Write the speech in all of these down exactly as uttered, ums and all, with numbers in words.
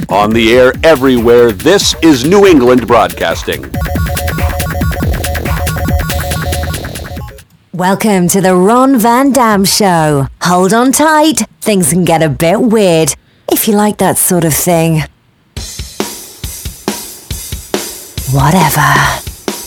On the air everywhere, this is New England Broadcasting. Welcome to the Ron Van Dam Show. Hold on tight. Things can get a bit weird, if you like that sort of thing. Whatever.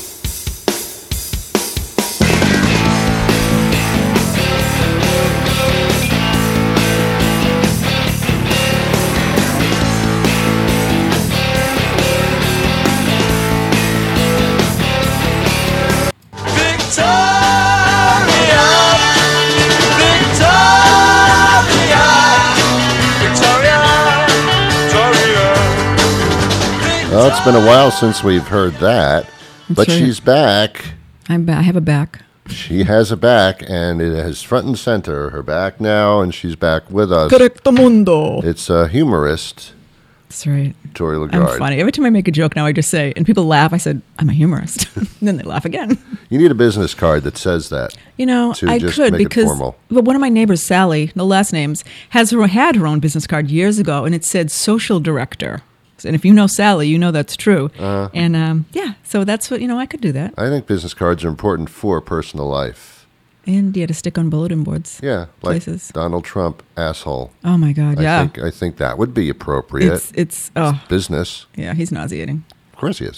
Well, it's been a while since we've heard that, but That's right. she's back. I'm ba- I have a back. She has a back, and it is front and center. Her back now, and she's back with us. Correcto mundo. It's a humorist, That's right. Tori I'm LaGarde. funny. Every time I make a joke now, I just say, and people laugh, I said, I'm a humorist. And then they laugh again. You need a business card that says that. You know, To I just could make it because formal. but one of my neighbors, Sally, no last names, has her had her own business card years ago, and it said social director. And if you know Sally, you know that's true. Uh, and um, yeah, so that's what, you know, I could do that. I think business cards are important for personal life. And you had to stick on bulletin boards. Yeah, like Places. Donald Trump, asshole. Oh my God, I yeah. think I think that would be appropriate. It's, it's, oh, Business. yeah, he's nauseating. Of course he is.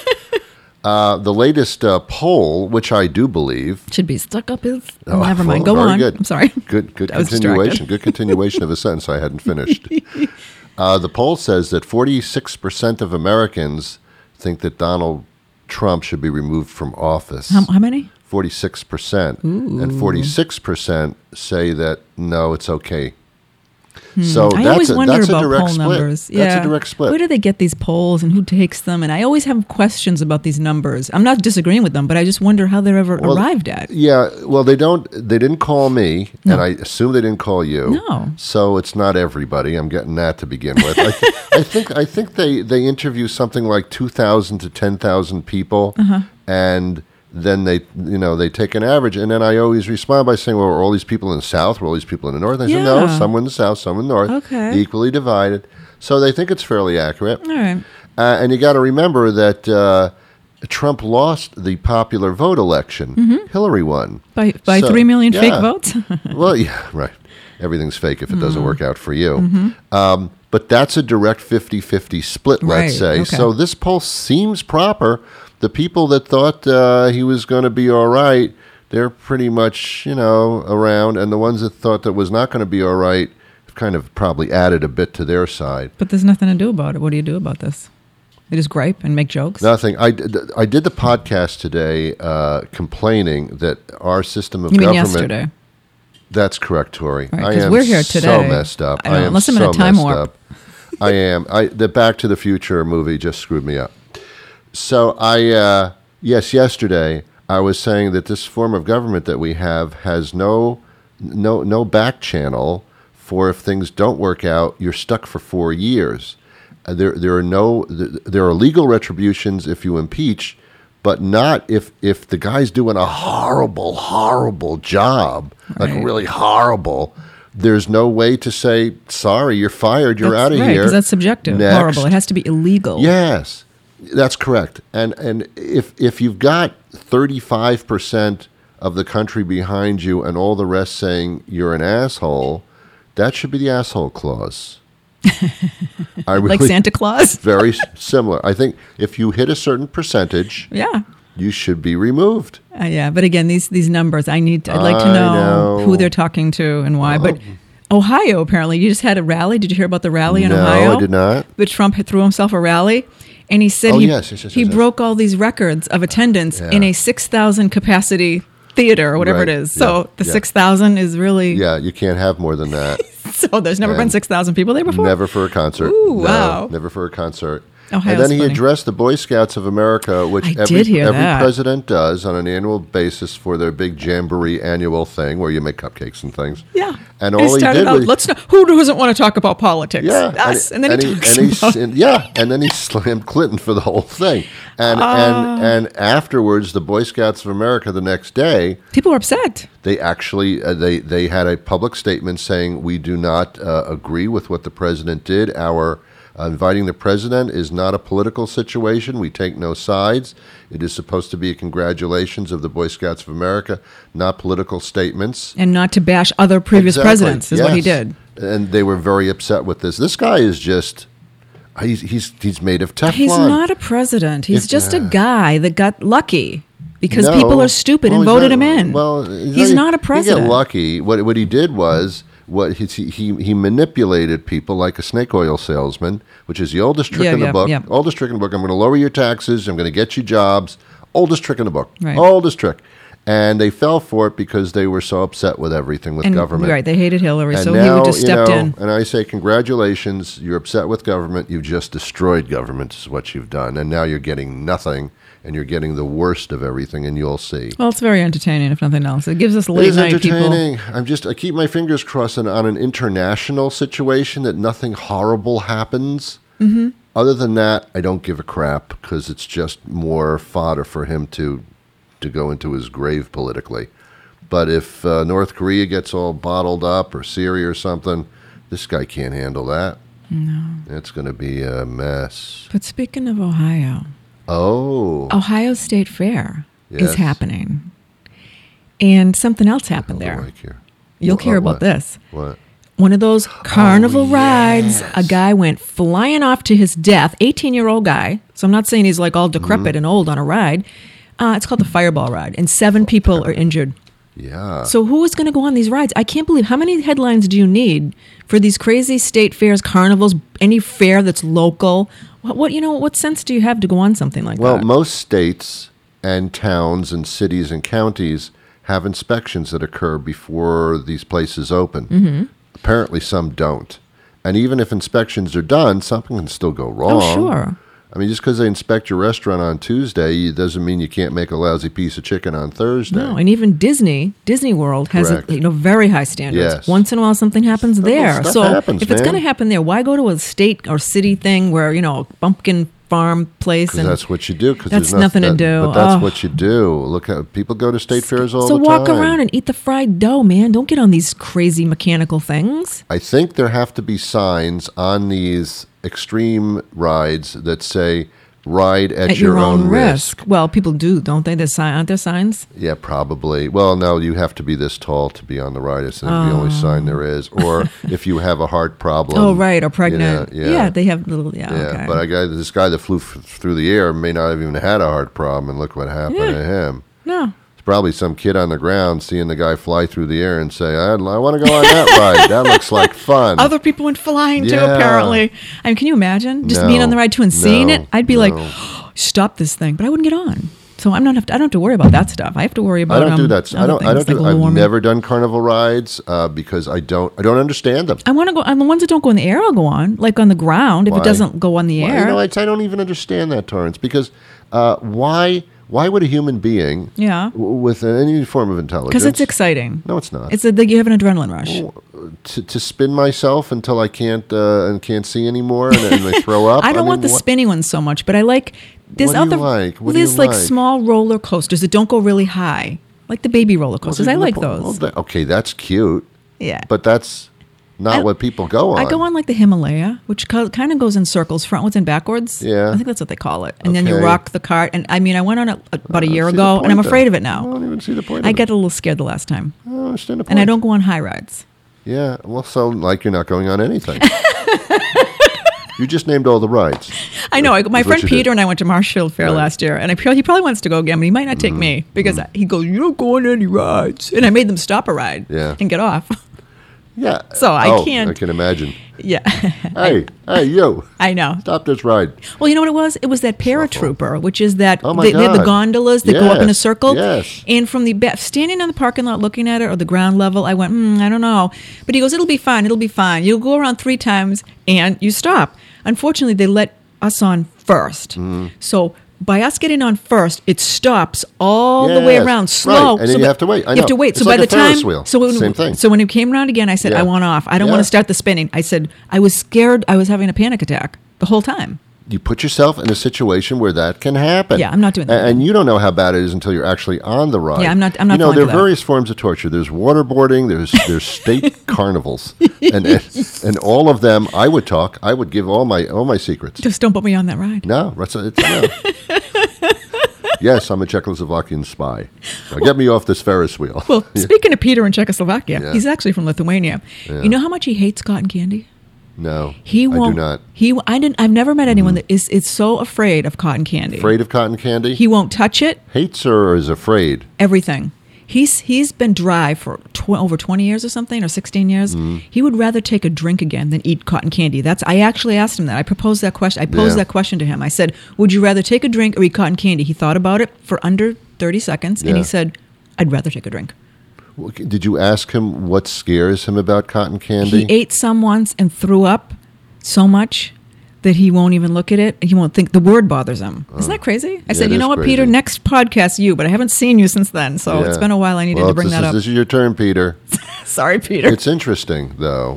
uh, the latest uh, poll, which I do believe. Should be stuck up his. Oh, Never mind. well, Go very on. Good. I'm sorry. Good, good I was continuation. distracted. Good continuation of a sentence I hadn't finished. Uh, the poll says that forty-six percent of Americans think that Donald Trump should be removed from office. How, how many? forty-six percent. And forty-six percent say that, no, it's okay. So I that's always a, wonder that's about a direct poll split. numbers. That's yeah. a direct split. Where do they get these polls and who takes them? And I always have questions about these numbers. I'm not disagreeing with them, but I just wonder how they're ever Well, arrived at. Yeah, well, they don't. They didn't call me, and I assume they didn't call you. No. So it's not everybody. I'm getting that to begin with. I, th- I think. I think they they interview something like two thousand to ten thousand people, Uh-huh. and then they you know they take an average, and then I always respond by saying, "Well, are all these people in the South? Were all these people in the North?" I said, "No, Yeah. some were in the South, some in the North, Okay. equally divided." So they think it's fairly accurate. All right. Uh, and you got to remember that uh, Trump lost the popular vote election. Hillary won. By by So, three million yeah. fake votes? Well, yeah, right. Everything's fake if it doesn't Mm. work out for you. Mm-hmm. Um, but that's a direct fifty-fifty split, let's Right, say. okay. So this poll seems proper. The people that thought uh, he was going to be all right, they're pretty much, you know, around. And the ones that thought that was not going to be all right have kind of probably added a bit to their side. But there's nothing to do about it. What do you do about this? You just gripe and make jokes? Nothing. I, d- I did the podcast today uh, complaining that our system of You mean government. yesterday? That's correct, Tori. Right, I 'cause am we're here so today. messed up. I know, am unless I'm in so a time messed warp. up. I am. I the Back to the Future movie just screwed me up. So I uh, yes, yesterday I was saying that this form of government that we have has no no no back channel for if things don't work out, you're stuck for four years. Uh, there there are no th- there are legal retributions if you impeach, but not if if the guy's doing a horrible horrible job, like Right. really horrible. There's no way to say sorry, you're fired, you're That's out of right, here. because that's subjective. Next. Horrible. It has to be illegal. Yes, that's correct. And and if if you've got thirty-five percent of the country behind you and all the rest saying you're an asshole, that should be the asshole clause. I really, Like Santa Claus? very s- similar. I think if you hit a certain percentage, Yeah. you should be removed. Uh, yeah, but again, these these numbers, I need. I'd like to I know, know. who they're talking to and why. But Ohio, apparently, you just had a rally. Did you hear about the rally in No, Ohio? I did not. But Trump had threw himself a rally, and he said Oh, he yes, yes, yes, he yes, yes. broke all these records of attendance Yeah. in a six thousand capacity theater or whatever Right, it is. So yeah, the yeah. six thousand is really Yeah, you can't have more than that. so. There's never been And six thousand people there before. Never for a concert. Ooh, No, wow. Never for a concert. Ohio's and then he funny. addressed the Boy Scouts of America, which I every, did hear every that. president does on an annual basis for their big jamboree annual thing where you make cupcakes and things. Yeah, And all he started did out, was let's not, who doesn't want to talk about politics? yeah, Us. And, then he talks and about and yeah, and then he slammed Clinton for the whole thing. And Ah. and and afterwards, the Boy Scouts of America the next day, people were upset. they actually uh, they they had a public statement saying we do not uh, agree with what the president did. Our Uh, inviting the president is not a political situation. We take no sides. It is supposed to be a congratulations of the Boy Scouts of America, not political statements. And not to bash other previous Exactly. presidents is what he Yes. did. And they were very upset with this. This guy is just, he's he's, he's made of Teflon. He's not a president. He's If- just a guy that got lucky because No. people are stupid Well, and he's voted not- him in. Well, he's not a president. He got lucky. What what he did was what he he, he manipulated people like a snake oil salesman, which is the oldest trick Yeah, in the yeah, book. yeah. Oldest trick in the book. I'm going to lower your taxes. I'm going to get you jobs. Oldest trick in the book. Right. Oldest trick. And they fell for it because they were so upset with everything with And, government. right, they hated Hillary, And so now, he would just you stepped know, in. And I say, congratulations, you're upset with government. You've just destroyed government is what you've done. And now you're getting nothing, and you're getting the worst of everything, and you'll see. Well, it's very entertaining, if nothing else. It gives us It late is night people. entertaining. I'm just, I keep my fingers crossed on, on an international situation that nothing horrible happens. Mm-hmm. Other than that, I don't give a crap because it's just more fodder for him to to go into his grave politically. But if uh, North Korea gets all bottled up or Syria or something, this guy can't handle that. No. It's going to be a mess. But speaking of Ohio, Oh. Ohio State Fair Yes. is happening. And something else happened I there. like here. You'll What- hear about what? this. What? One of those carnival Oh, rides. yes. A guy went flying off to his death, eighteen-year-old guy. So I'm not saying he's like all decrepit Mm-hmm. and old on a ride. Uh, it's called the Fireball Ride, and seven people are injured. Yeah. So who is going to go on these rides? I can't believe how many headlines do you need for these crazy state fairs, carnivals, any fair that's local? What, what you know? What sense do you have to go on something like Well, that? most states and towns and cities and counties have inspections that occur before these places open. Mm-hmm. Apparently, some don't. And even if inspections are done, something can still go wrong. Oh, sure. I mean, just because they inspect your restaurant on Tuesday, it doesn't mean you can't make a lousy piece of chicken on Thursday. No, and even Disney, Disney World has a, Correct. you know very high standards. Yes. Once in a while, something happens there. stuff so happens, if it's man. going to happen there, why go to a state or city thing where you know a pumpkin farm place Because and that's what you do. Cause That's there's nothing to that- do. But that's Oh. what you do. Look how people go to state fairs all so the walk time. around and eat the fried dough, man. Don't get on these crazy mechanical things. I think there have to be signs on these extreme rides that say "ride at, At your, own, risk. Well, people do, don't they? There's sign, aren't there signs? Yeah, probably. Well, no, you have to be this tall to be on the ride. It's the only sign there is. Or if you have a heart problem. Oh, right, or you know, pregnant. yeah. yeah. they have little. Yeah, Yeah, okay. but I got this guy that flew f- through the air may not have even had a heart problem, and look what happened Yeah. to him. no, It's probably some kid on the ground seeing the guy fly through the air and say, I, I want to go on that ride. That looks like fun. other people went flying too. Yeah. Apparently, I mean, can you imagine just No, being on the ride too and seeing no, it? I'd be like, no. stop this thing, but I wouldn't get on. So I'm not have to, I don't have to worry about that stuff. I have to worry about. I don't um, do that. I other don't. I things, don't like do. global I've warming. never done carnival rides uh, because I don't. I don't understand them. I want to go. And the ones that don't go in the air, I'll go on, like on the ground. If Why? it doesn't go on the Well, air, you know, I, I don't even understand that, Torrance. Because uh, why? Why would a human being, Yeah. w- with any form of intelligence, because it's exciting. No, it's not. It's a, you have an adrenaline rush. to, to spin myself until I can't uh, and can't see anymore, and, and I throw up. I don't mean, want the what- spinny ones so much, but I like there's What do you other like? What do there's you like like? small roller coasters that don't go really high, like the baby roller coasters. I like Well, those. that- okay, that's cute, Yeah, but that's not I- what people go on. I go on like the Himalaya, which co- kind of goes in circles, frontwards and backwards. Yeah. I think that's what they call it. And then you Okay. rock the cart. And I mean, I went on it about a I year don't see ago, the and I'm point afraid then. of it I now. don't even see the point. I of get it. a little scared the last time, I don't understand the point. and I don't go on high rides. Yeah, well, so like you're not going on anything. You just named all the rides. I know. I, my That's what friend you Peter did. and I went to Marshfield Fair Right. Mm-hmm. last year, and I, he probably wants to go again, but he might not take me because he goes, "You don't go on any rides," and I made them stop a ride Yeah. and get off. Yeah. So I Oh, can't- I can imagine. Yeah, Hey, hey, you! I know. Stop this ride. Well, you know what it was? It was that paratrooper, which is that Oh, my they, they have the God. gondolas that go up in a Yes, circle. yes. And from the ba- standing on the parking lot looking at it or the ground level, I went, hmm, I don't know. But he goes, it'll be fine. It'll be fine. You'll go around three times and you stop. Unfortunately, they let us on first. Mm-hmm. So by us getting on first, it stops all the way Yes, around, right. slow. And then So you by- have to wait. I you have to know. wait. It's so like by a the Ferris time, wheel. so when, Same thing. So when he came around again, I said, Yeah. I want off. I don't Yeah. want to start the spinning. I said, I was scared. I was having a panic attack the whole time. you put yourself in a situation where that can happen. Yeah, I'm not doing that. And, and you don't know how bad it is until you're actually on the ride. Yeah, I'm not- I'm not You know, falling there for are that. various forms of torture. There's waterboarding. There's there's state carnivals, and, and and all of them. I would talk. I would give all my all my secrets. Just don't put me on that ride. No, that's it's no. Yes, I'm a Czechoslovakian spy. Now get me off this Ferris wheel. Well, speaking of Peter in Czechoslovakia, Yeah. he's actually from Lithuania. You know how much he hates cotton candy? No, He I won't. do not. He. I didn't. I've never met anyone that is is so afraid of cotton candy. Afraid of cotton candy? He won't touch it. Hates her or is afraid? Everything. He's he's been dry for tw- over twenty years or something, or sixteen years. Mm. He would rather take a drink again than eat cotton candy. That's I actually asked him that. I proposed that question. I posed Yeah. that question to him. I said, "Would you rather take a drink or eat cotton candy?" He thought about it for under thirty seconds, and Yeah. he said, "I'd rather take a drink." Well, did you ask him what scares him about cotton candy? He ate some once and threw up so much that he won't even look at it. He won't think the word bothers him. Isn't that crazy? I said, it you is know what, crazy. Peter, next podcast you, but I haven't seen you since then, so Yeah. it's been a while. I needed Well, to bring this that is, up. This is your turn, Peter. Sorry, Peter. It's interesting, though.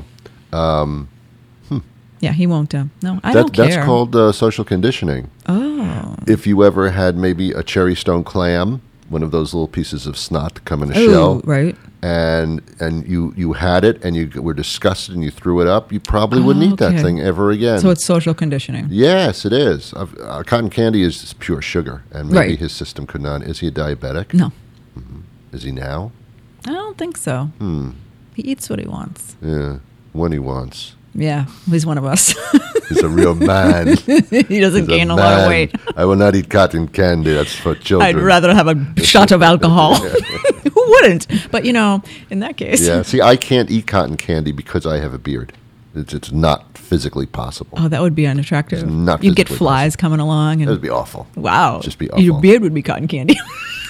Yeah, he won't. Uh, no, I That, don't care. that's called uh, social conditioning. Oh. If you ever had maybe a cherry stone clam, one of those little pieces of snot that come in a Ooh, shell, right. and and you, you had it and you were disgusted and you threw it up, you probably wouldn't Oh, eat that okay. thing ever again. So it's social conditioning. Yes, it is. Uh, uh, cotton candy is just pure sugar, and maybe Right. his system could not. Is he a diabetic? No, Is he now? I don't think so. Hmm. He eats what he wants. Yeah, when he wants. Yeah, he's one of us. He's a real man. He doesn't He's gain a, lot of man. weight. I will not eat cotton candy. That's for children. I'd rather have a shot of alcohol. Who wouldn't? But, you know, in that case. Yeah. See, I can't eat cotton candy because I have a beard. It's, it's not physically possible. Oh, that would be unattractive. It's not You'd get physically flies coming along. That And would be awful. wow. Just be Your awful. beard would be cotton candy.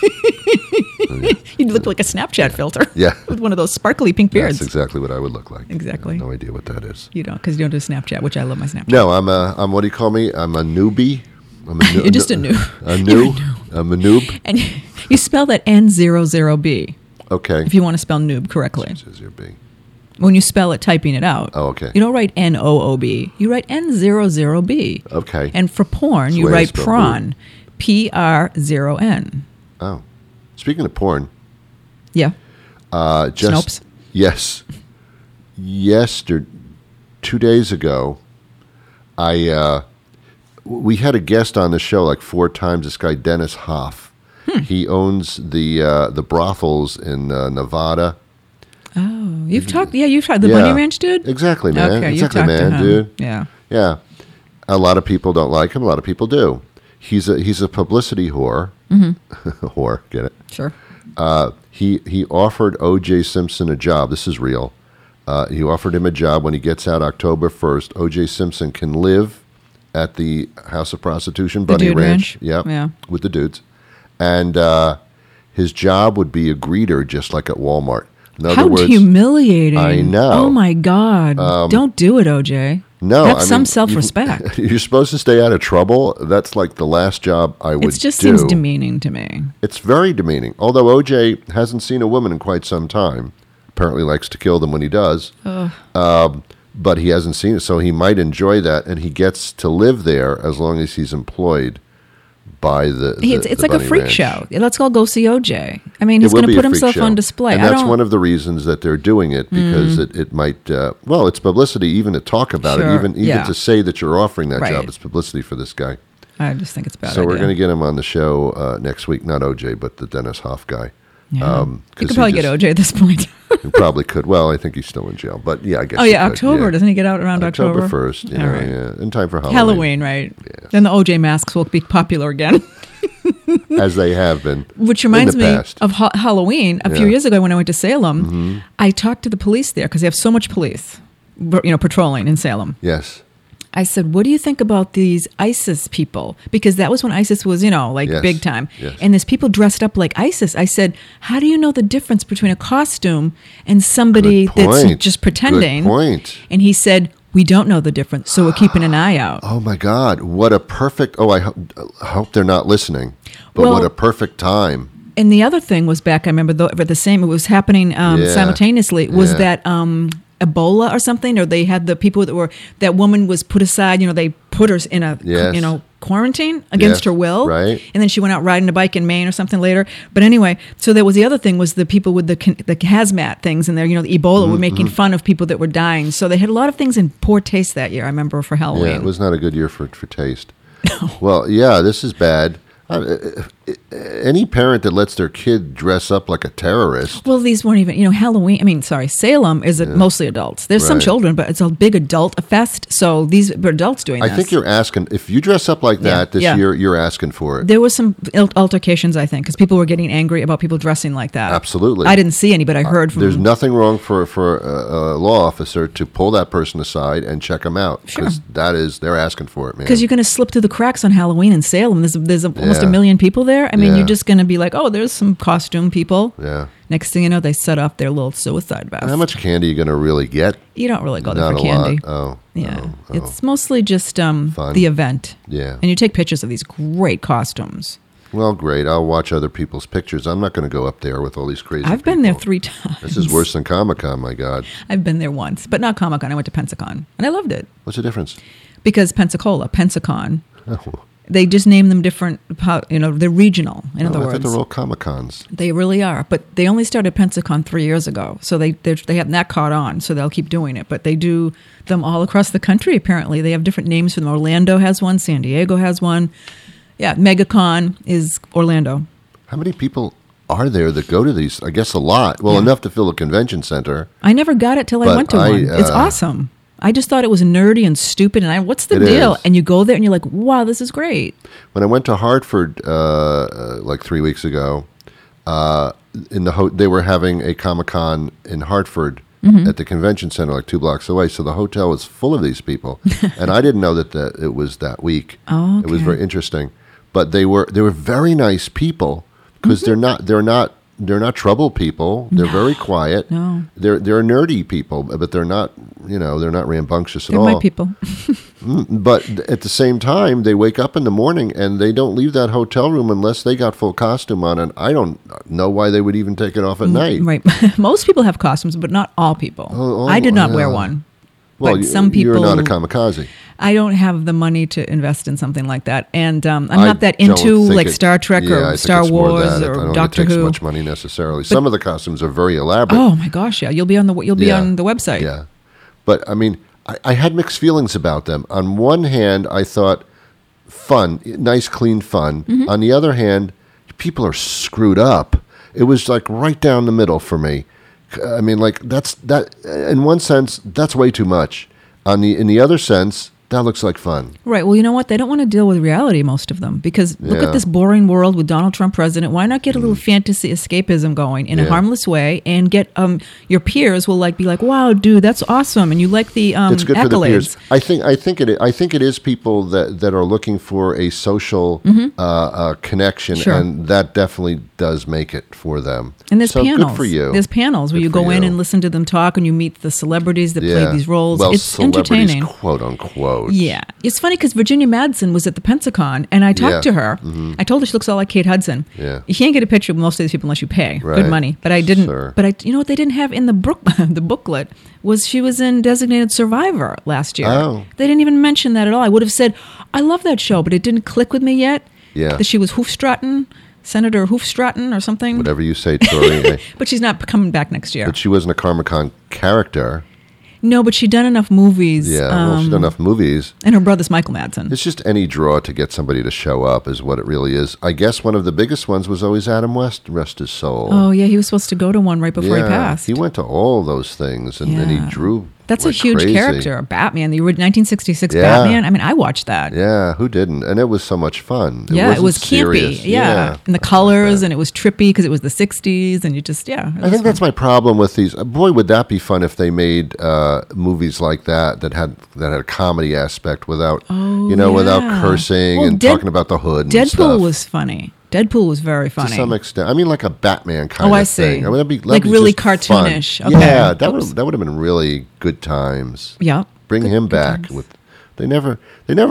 You'd look like a Snapchat filter. Yeah. With one of those sparkly pink beards. That's exactly what I would look like. Exactly. I have no idea what that is. You don't, because you don't do Snapchat, which I love my Snapchat. No, I'm a. I'm what do you call me? I'm a newbie. I'm a new, You're just a noob. A noob. I'm a noob. And you spell that N zero zero B Okay. if you want to spell noob correctly. Says your B. When you spell it, typing it out. Oh, okay. You don't write N O O B. You write N zero zero B. Okay. And for porn, That's the you way I write spell prawn. P R zero N. Oh, speaking of porn, Yeah. uh, just Snopes? yes, yesterday, two days ago, I uh, we had a guest on the show like four times. This guy Dennis Hoff. Hmm. He owns the uh, the brothels in uh, Nevada. Oh, you've talked. Yeah, you've talked. The Yeah. Bunny Ranch dude? Exactly, man. Okay, you've exactly, talked man, to him. dude. Yeah. Yeah, a lot of people don't like him. A lot of people do. He's a he's a publicity whore. Mm-hmm. Whore, get it? Sure. Uh, he he offered O J Simpson a job. This is real. Uh, he offered him a job when he gets out October first. O J Simpson can live at the House of Prostitution, The Bunny Dude Ranch. Ranch? Yep, Yeah. with the dudes. And uh, his job would be a greeter, just like at Walmart. In other How words, humiliating. I know. Oh, my God. Don't do it, O J. no, Have I some mean, self-respect. you- You're supposed to stay out of trouble. That's like the last job I would It just do. seems demeaning to me. It's very demeaning. Although O J hasn't seen a woman in quite some time, apparently likes to kill them when he does. Um, but he hasn't seen it, so he might enjoy that, and he gets to live there as long as he's employed by the. the It's, it's the like a Bunny freak Ranch. show. Let's go go see O J. I mean, It he's will going to be put a freak himself show. on display. and I that's don't, one of the reasons that they're doing it because it, it might. Uh, well, it's publicity, even to talk about Sure, it, even even yeah. to say that you're offering that Right. job. It's publicity for this guy. I just think it's a bad. So we're idea. going to get him on the show uh, next week. Not O J, but the Dennis Hoff guy. Yeah. Um, you 'cause could he probably get just- O J at this point. He probably could. Well, I think he's still in jail, but yeah, I guess. Oh he yeah, could, October. yeah. Doesn't he get out around October October? first. You All know, right. yeah, in time for Halloween, Halloween, right? Then the O J masks will be popular again. as they have been. Which in reminds the me past. of ha- Halloween. A few Yeah. Mm-hmm. years ago, when I went to Salem, I talked to the police there because they have so much police, you know, patrolling in Salem. Yes. I said, "What do you think about these ISIS people?" Because that was when ISIS was, you know, like Yes. big time. Yes. And there's people dressed up like ISIS. I said, "How do you know the difference between a costume and somebody Good that's point. just pretending?" Good point. And he said, "We don't know the difference, so we're keeping an eye out." Oh my God! What a perfect. Oh, I, ho- I hope they're not listening. But Well- what a perfect time. And the other thing was back, I remember the, the same, it was happening um, Yeah. simultaneously, was Yeah. that um, Ebola or something, or they had the people that were, that woman was put aside, you know, they put her in a Yes. you know quarantine against Yes, her will, right. And then she went out riding a bike in Maine or something later. But anyway, so there was the other thing was the people with the con- the hazmat things and there, you know, the Ebola Mm-hmm, were making fun of people that were dying. So they had a lot of things in poor taste that year. I remember for Halloween. Yeah, it was not a good year for for taste. Well, yeah, this is bad. Uh, any parent that lets their kid dress up like a terrorist. Well, these weren't even, you know, Halloween. I mean, sorry, Salem is a, mostly adults. There's some Right. children, but it's a big adult fest. So these were adults doing I this. think you're asking, if you dress up like that Yeah, this yeah. year, you're asking for it. There was some al- altercations, I think, because people were getting angry about people dressing like that. Absolutely. I didn't see any, but I heard from. There's nothing wrong for, for a, a law officer to pull that person aside and check them out. Sure. that is, they're asking for it, man. Because you're going to slip through the cracks on Halloween in Salem. There's there's a, almost Yeah. a million people there. I mean, Yeah. you're just going to be like, oh, there's some costume people. Yeah. Next thing you know, they set off their little suicide vest. How much candy are you going to really get? You don't really go there Not for a candy. lot. Oh. Yeah, oh, oh. it's mostly just um, Fun. the event. Yeah. And you take pictures of these great costumes. Well, great. I'll watch other people's pictures. I'm not going to go up there with all these crazy I've been there people. three times. This is worse than Comic-Con, my God. I've been there once, but not Comic Con. I went to Pensacon, and I loved it What's the difference? because Pensacola, Pensacon, Oh, they just name them different. po- You know, they're regional. In oh, other I words, thought they're all Comic-Cons. they really are. But they only started Pensacon three years ago, so they they're- they have not caught on. So they'll keep doing it. But they do them all across the country. Apparently, they have different names for them. Orlando has one. San Diego has one. Yeah, MegaCon is Orlando. How many people are there that go to these? I guess a lot. Well, Yeah. enough to fill a convention center. I never got it till I But went to I, one. It's uh, awesome. I just thought it was nerdy and stupid. And I, what's the It deal? is. And you go there and you're like, wow, this is great. When I went to Hartford uh, uh, like three weeks ago, uh, in the ho- they were having a Comic-Con in Hartford Mm-hmm. at the convention center, like two blocks away. So the hotel was full of these people, and I didn't know that the, it was that week. Oh, It was okay. very interesting, but they were they were very nice people because Mm-hmm. they're not they're not they're not trouble people. They're very quiet. No. They're they're nerdy people, but they're not you know they're not rambunctious at They're all. my people. But at the same time, they wake up in the morning and they don't leave that hotel room unless they got full costume on. And I don't know why they would even take it off at night. Right. Most people have costumes, but not all people. Oh, oh, I did not wear yeah. one. Well, but you- some people. you're not a kamikaze. I don't have the money to invest in something like that, and um, I'm I not that don't into think like it- Star Trek yeah, I or think Star it's more Wars that. I or don't Doctor think it takes Who. much money necessarily. Some of the costumes are very elaborate. Oh my gosh! Yeah, you'll be on the you'll be Yeah. on the website. Yeah. But I mean, I, I had mixed feelings about them. On one hand, I thought fun, nice, clean fun. Mm-hmm. On the other hand, people are screwed up. It was like right down the middle for me. I mean, like that's that. In one sense, that's way too much. On the in the other sense, that looks like fun. Right. Well, you know what? They don't want to deal with reality, most of them, because look Yeah. Mm. at this boring world with Donald Trump president. Why not get a little fantasy escapism going in a Yeah. harmless way and get um your peers will like be like, wow, dude, that's awesome, and you like the um It's good accolades. for the peers. I think. I think it. I think it is people that, that are looking for a social uh, uh, connection, Mm-hmm. Sure. and that definitely does make it for them. And there's so panels. Good for you. There's panels where Good you for go in you. and listen to them talk, and you meet the celebrities that play these roles. Well, it's celebrities, entertaining. quote unquote. Yeah. It's funny because Virginia Madsen was at the Pensacon, and I talked Yeah. to her. I told her she looks all like Kate Hudson. Yeah. You can't get a picture of most of these people unless you pay Right. good money. But I didn't. Sure. But I, you know what they didn't have in the book, the booklet was she was in Designated Survivor last year. Oh. They didn't even mention that at all. I would have said, I love that show, but it didn't click with me yet. Yeah. That she was Hoofstraten, Senator Hoofstraten or something. Whatever you say, Tori. But she's not coming back next year. But she wasn't a Karmacon character. No, but she'd done enough movies. Yeah, well, she's um, done enough movies. And her brother's Michael Madsen. It's just any draw to get somebody to show up is what it really is. I guess one of the biggest ones was always Adam West, rest his soul. Oh, yeah, he was supposed to go to one right before yeah, he passed. he went to all those things, and, and Yeah. he drew. That's like a huge crazy. character. Batman, the ori- nineteen sixty-six Yeah. Batman. I mean, I watched that. Yeah, who didn't? And it was so much fun. It yeah, it wasn't was campy. serious. Yeah. and the colors, and it was trippy because it was the sixties, and you just yeah. it I was think that's fun. my problem with these. Boy, would that be fun if they made uh, movies like that that had that had a comedy aspect without, Oh, you know, without yeah. cursing Well, and Dead- talking about the hood. And Deadpool stuff. was funny. Deadpool was very funny. To some extent, I mean, like a Batman kind Oh, of I see. thing. I mean, that'd be, that'd Like be really just fun. cartoonish. Okay. Yeah, that Oops. would that would have been really good times. Yeah. Bring Good- him good back times. with. They never. They never.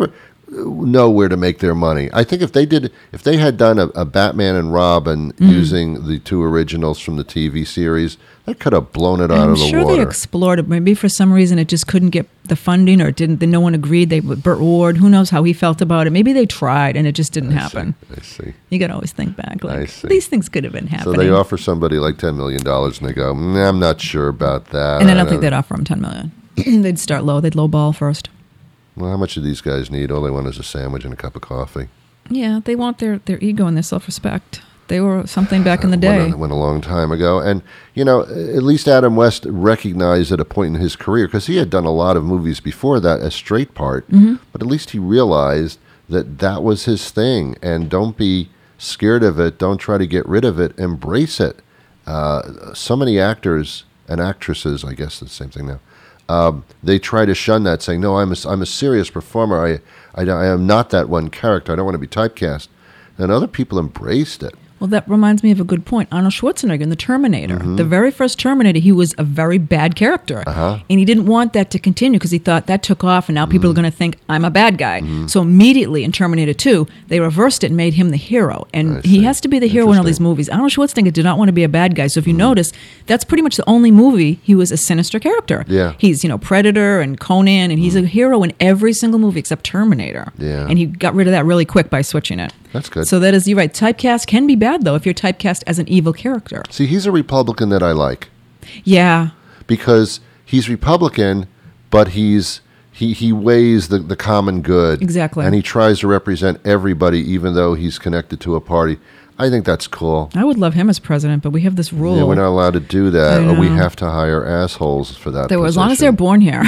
know where to make their money. I think if they did, if they had done a, a Batman and Robin Mm. using the two originals from the T V series, that could have blown it out I'm of the sure water. they explored it. Maybe for some reason it just couldn't get the funding, or it didn't. No one agreed. They Burt Ward. Who knows how he felt about it? Maybe they tried and it just didn't I happen. See, I see. You got to always think back. I Like see. these things could have been So happening. they offer somebody like ten million dollars, and they go, mm, "I'm not sure about that." and I don't think they'd offer him ten million. They'd start low. They'd low ball first. Well, how much do these guys need? All they want is a sandwich and a cup of coffee. Yeah, they want their, their ego and their self respect. They were something back in the day. Went a, went a long time ago. And, you know, at least Adam West recognized at a point in his career, because he had done a lot of movies before that as straight part, Mm-hmm. but at least he realized that that was his thing. And don't be scared of it. Don't try to get rid of it. Embrace it. Uh, so many actors and actresses, I guess it's the same thing now, um, they try to shun that, saying, no, I'm a, I'm a serious performer. I, I, I am not that one character. I don't want to be typecast. And other people embraced it. Well, that reminds me of a good point. Arnold Schwarzenegger in The Terminator. The very first Terminator, he was a very bad character. Uh-huh. And he didn't want that to continue because he thought that took off and now people are going to think I'm a bad guy. So immediately in Terminator two, they reversed it and made him the hero. And I he see. has to be the hero in all these Interesting. movies. Arnold Schwarzenegger did not want to be a bad guy. So if you notice, that's pretty much the only movie he was a sinister character. Yeah. He's, you know, Predator and Conan, and he's a hero in every single movie except Terminator. Yeah. And he got rid of that really quick by switching it. That's good. So that is, you're right. Typecast can be bad, though, if you're typecast as an evil character. See, he's a Republican that I like Yeah. because he's Republican, but he's he, he weighs the, the common good. Exactly. And he tries to represent everybody, even though he's connected to a party. I think that's cool. I would love him as president, but we have this rule. Yeah, we're not allowed to do that, I or we know. have to hire assholes for that. They were, as long as position. they're born here.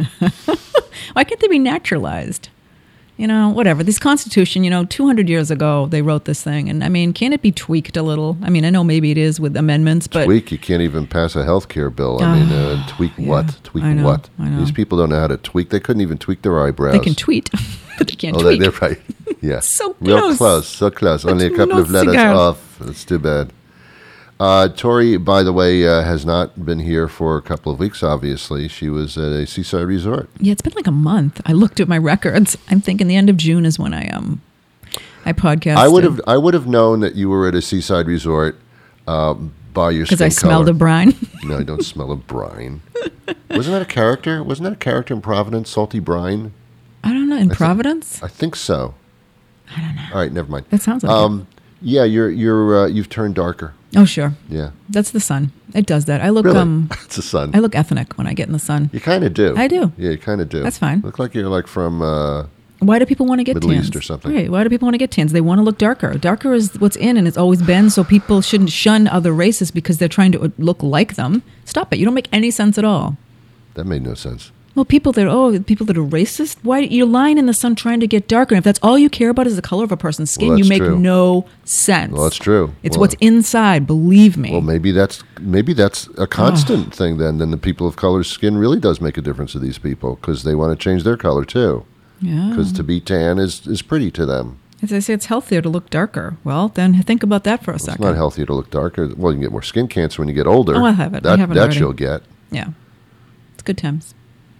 Why can't they be naturalized? You know, whatever. This Constitution, you know, two hundred years ago, they wrote this thing. And, I mean, can it be tweaked a little? I mean, I know maybe it is with amendments, but... Tweak, you can't even pass a health care bill. I mean, uh, tweak yeah, what? Tweak I know, what? I know. These people don't know how to tweak. They couldn't even tweak their eyebrows. They can tweet, but they can't Oh, they, tweak. they're right. Yeah. So Real close. close, so close. Only a But couple no of letters cigar. off. That's too bad. Uh, Tori, by the way, uh, has not been here for a couple of weeks, obviously. She was at a seaside resort. Yeah, it's been like a month. I looked at my records. I'm thinking the end of June is when I um I podcasted. I would have I would have known that you were at a seaside resort um, by your skin because I smelled color. a brine. No, I don't smell a brine. Wasn't that a character? Wasn't that a character in Providence, Salty Brine? I don't know, in Providence? I think so. I don't know. All right, never mind. That sounds like Um, yeah, you're you're uh, you've turned darker. it. Oh, sure. Yeah, That's the sun. It does that. I look really. um It's the sun. I look ethnic when I get in the sun. You kind of do. I do. Yeah, you kind of do. That's fine. Look like you're like from. Uh, Why do people want to get Middle tans? East or something. Right. Why do people want to get tans? They want to look darker. Darker is what's in and it's always been, so people shouldn't shun other races because they're trying to look like them. Stop it. You don't make any sense at all. that made no sense. Well, people that oh, people that are racist. Why you're lying in the sun trying to get darker? And if that's all you care about is the color of a person's skin, Well, you that's make true. no sense. Well, that's true. It's Well- what's inside. Believe me. Well, maybe that's maybe that's a constant thing then. Then the people of color's skin really does make a difference to these people because they want to change their color too. yeah. Because to be tan is is pretty to them. As I say, it's healthier to look darker. Well, then think about that for a It's second. not healthy to look darker. Well, you can get more skin cancer when you get older. Oh, I have it. I That, have it that already. you'll get. Yeah. It's good times.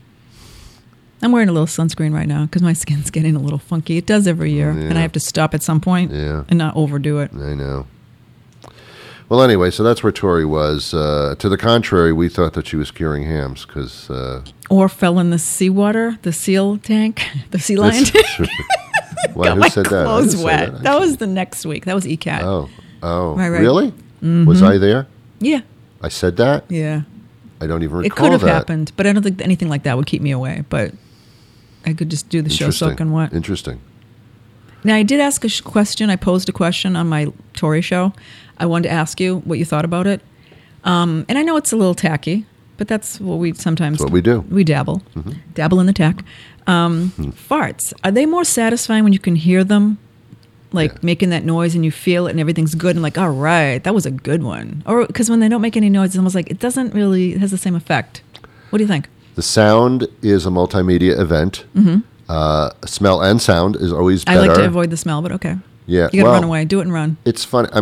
I'm wearing a little sunscreen right now because my skin's getting a little funky. It does every year, and Yeah. I have to stop at some point Yeah. and not overdo it. I know. Well, anyway, so that's where Tori was. Uh, to the contrary, we thought that she was curing hams because. Uh, Or fell in the seawater, the seal tank, the sea lion this- tank. Why, Got who my said that? I clothes didn't say wet. that. I That said- was the next week. That was E C A T. Oh, oh, Right, right. really? Was I there? Yeah, I said that. yeah. I don't even recall It could have that. happened, but I don't think anything like that would keep me away. But I could just do the show Interesting. soaking wet. Interesting. Now, I did ask a sh- question. I posed a question on my Tory show. I wanted to ask you what you thought about it. Um, and I know it's a little tacky, but that's what we sometimes That's what we do. Mm-hmm. We dabble, dabble in the tack. Um, Farts, are they more satisfying when you can hear them, like Yeah. making that noise and you feel it and everything's good and like, all right, that was a good one? Or because when they don't make any noise, it's almost like it doesn't really, it has the same effect. What do you think? The sound is a multimedia event. Mm-hmm. Uh, smell and sound is always I better. like to avoid the smell, but okay. Yeah, You got to well, run away. Do it and run. It's funny. I mean,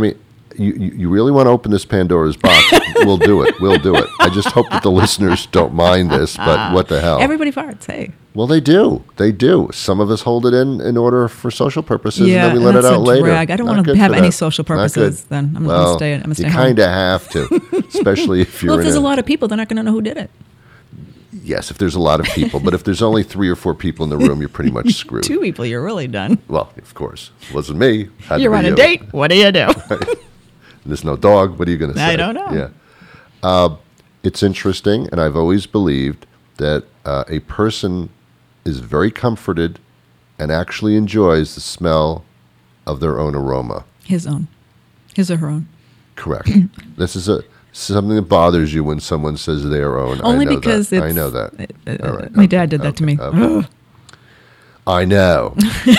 you, you you really want to open this Pandora's box, we'll do it. We'll do it. I just hope that the listeners don't mind this, but what the hell? Everybody farts, hey. Well, they do. They do. Some of us hold it in in order for social purposes, Yeah, and then we let that's it out a later. drag. I don't Not want to good have for any that. social Not good. purposes, then. I'm well, gonna stay- I'm gonna stay you home. kind of have to, especially if you're Well, if in there's a, a lot of people, they're not going to know who did it. yes, if there's a lot of people. But if there's only three or four people in the room, you're pretty much screwed. Two people, you're really done. Well, of course. It wasn't me. Had to You're be on a you. date. What do you do? There's no dog. What are you going to say? I don't know. Yeah. Uh, it's interesting, and I've always believed that uh, a person is very comforted and actually enjoys the smell of their own aroma. His own. His or her own. Correct. This is a something that bothers you when someone says their own. Only I know because that. it's, I know that. uh, All right. My Okay. dad did that to Okay. me. Okay. I know.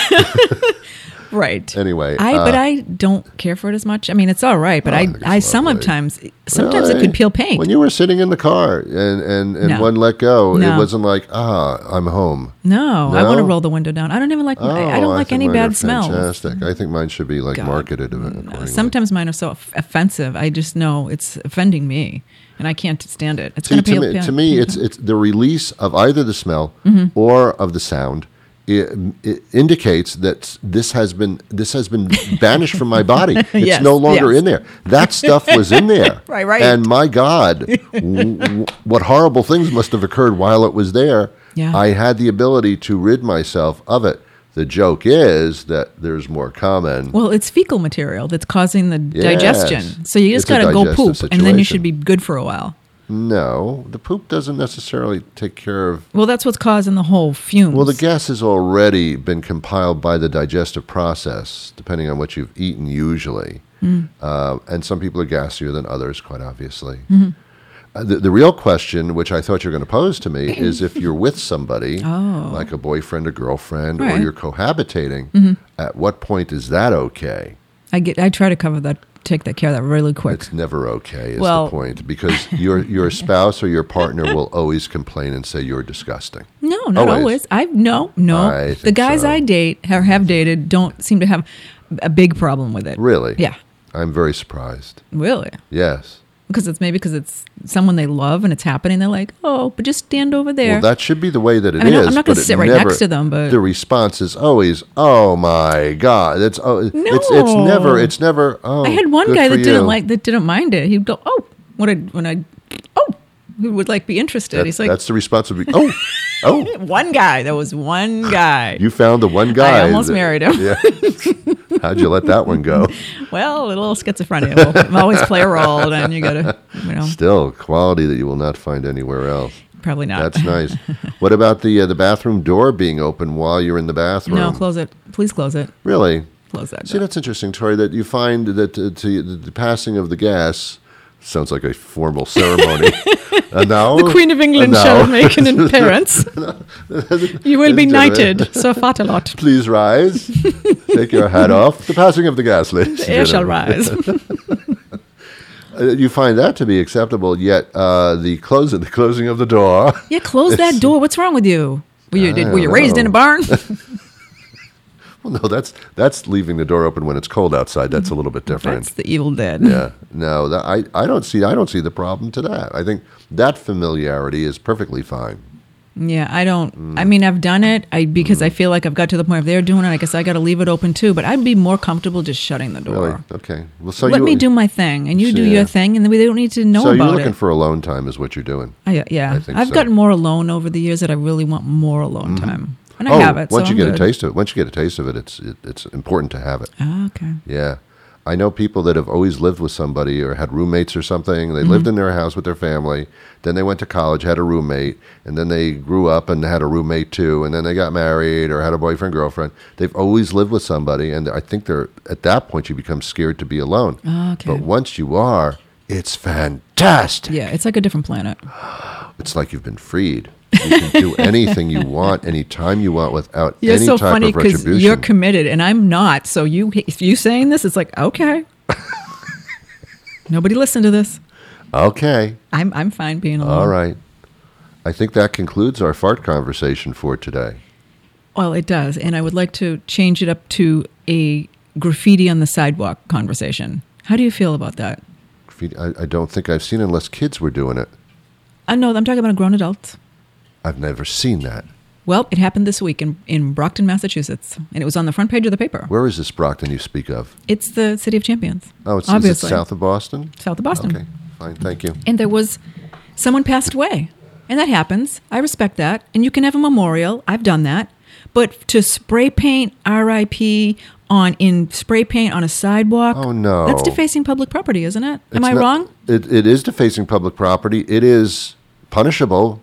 Right. Anyway, I uh, but I don't care for it as much. I mean, it's all right, but Oh, I I think it's I lovely. sometimes sometimes Really? it could peel paint. When you were sitting in the car and, and, and No. one let go, No. it wasn't like, ah, I'm home. no, I want to No? roll the window down. I don't even like. Oh, I don't like think any mine are bad smells. Fantastic. I think mine should be like God. marketed accordingly. Sometimes mine are so off- offensive. I just know it's offending me, and I can't stand it. It's See, going to, peel me, paint. to me, it's it's the release of either the smell Mm-hmm. or of the sound. It, it indicates that this has been this has been banished from my body. It's Yes, no longer yes. in there. That stuff was in there. Right, right. And my God, w- w- what horrible things must have occurred while it was there. Yeah. I had the ability to rid myself of it. The joke is that there's more common. Well, it's fecal material that's causing the Yes. digestion. So you just It's a got to go digestive poop, and then you situation. should be good for a while. No, the poop doesn't necessarily take care of. Well, that's what's causing the whole fumes. Well, the gas has already been compiled by the digestive process, depending on what you've eaten, usually. Mm. Uh, and some people are gassier than others, quite obviously. Mm-hmm. Uh, the, the real question, which I thought you were going to pose to me, is if you're with somebody, Oh. like a boyfriend or girlfriend, or Right. you're cohabitating, Mm-hmm. at what point is that okay? I get. I try to cover that, take that care of that really quick. It's never okay, is Well- the point. Because your your spouse or your partner will always complain and say you're disgusting. No, not Always. always. I no, no. I the think guys so. I date or have dated don't seem to have a big problem with it. Really? Yeah, I'm very surprised. really. Yes. Because it's maybe because it's someone they love and it's happening. They're like, oh, but just stand over there. Well, that should be the way that it is. I mean, I'm not gonna but it sit right never- next to them, but- the response is always, "Oh my God!" It's oh, it's it's No. never it's never. Oh, I had one good guy for that didn't you." like that didn't mind it. He'd go, oh, when I when I oh, he would like be interested. That- He's like, that's the response would be, "Oh, oh." one guy. There was one guy. You found the one guy. I almost that- married him. Yeah. How'd you let that one go? Well, a little schizophrenia will always play a role, and you gotta, you know, Still, quality that you will not find anywhere else. probably not. That's nice. What about the uh, the bathroom door being open while you're in the bathroom? No, close it. Please close it. Really? Close that. See, door. that's interesting, Tori, that you find that uh, to the, the passing of the gas sounds like a formal ceremony. And now, The Queen of England and now- shall make an appearance. You will be Gentlemen, knighted, Sir Fartalot. Please rise. Take your hat off. The passing of the gas, ladies. The and air shall gentlemen. rise. Uh, You find that to be acceptable, yet uh, the closing, the closing of the door. Yeah, close that door. What's wrong with you? Were you, did, were you don't raised in know. a barn? Well, no, that's that's leaving the door open when it's cold outside. That's a little bit different. That's the evil dead. Yeah, no, that, I, I don't see I don't see the problem to that. I think that familiarity is perfectly fine. Yeah, I don't. Mm. I mean, I've done it I because I feel like I've got to the point if they're doing it, I guess I got to leave it open too. But I'd be more comfortable just shutting the door. Really? Okay. Well, so Let you, me do my thing, and you do Yeah. your thing, and then we don't need to know So you're about looking it. for alone time, is what you're doing. I, yeah, I think I've so. gotten more alone over the years that I really want more alone time, and I oh, have it. once so you I'm get good. a taste of it, once you get a taste of it, it's it, it's important to have it. Oh, okay. Yeah. I know people that have always lived with somebody or had roommates or something. They Mm-hmm. lived in their house with their family. Then they went to college, had a roommate, and then they grew up and had a roommate too. And then they got married or had a boyfriend, girlfriend. They've always lived with somebody. And I think they're at that point, you become scared to be alone. Oh, okay. But once you are, it's fantastic. Yeah, it's like a different planet. It's like you've been freed. You can do anything you want, anytime you want, without You're any so type funny of because retribution. you're committed and I'm not. So you, if you saying this, it's like okay. Nobody listen to this. Okay. I'm I'm fine being alone. All right. I think that concludes our fart conversation for today. Well, it does, and I would like to change it up to a graffiti on the sidewalk conversation. How do you feel about that? Graffiti, I, I don't think I've seen it unless kids were doing it. I know, I'm talking about a grown adult. I've never seen that. Well, it happened this week in, in Brockton, Massachusetts, and it was on the front page of the paper. Where is this Brockton you speak of? It's the City of Champions. Oh, it's, obviously. Is it south of Boston? South of Boston. Okay, fine, thank you. And there was, someone passed away, and that happens. I respect that, and you can have a memorial. I've done that. But to spray paint R I P on in spray paint on a sidewalk, Oh, no. that's defacing public property, isn't it? Am It's I not- wrong? It, it is defacing public property. It is punishable